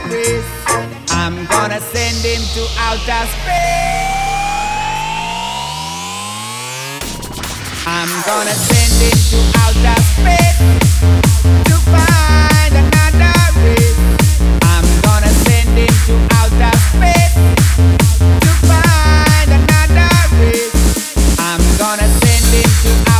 race. I'm gonna send him to outer space. I'm gonna send him to outer space to find another race. I'm gonna send him to outer space to find another race. I'm gonna send him to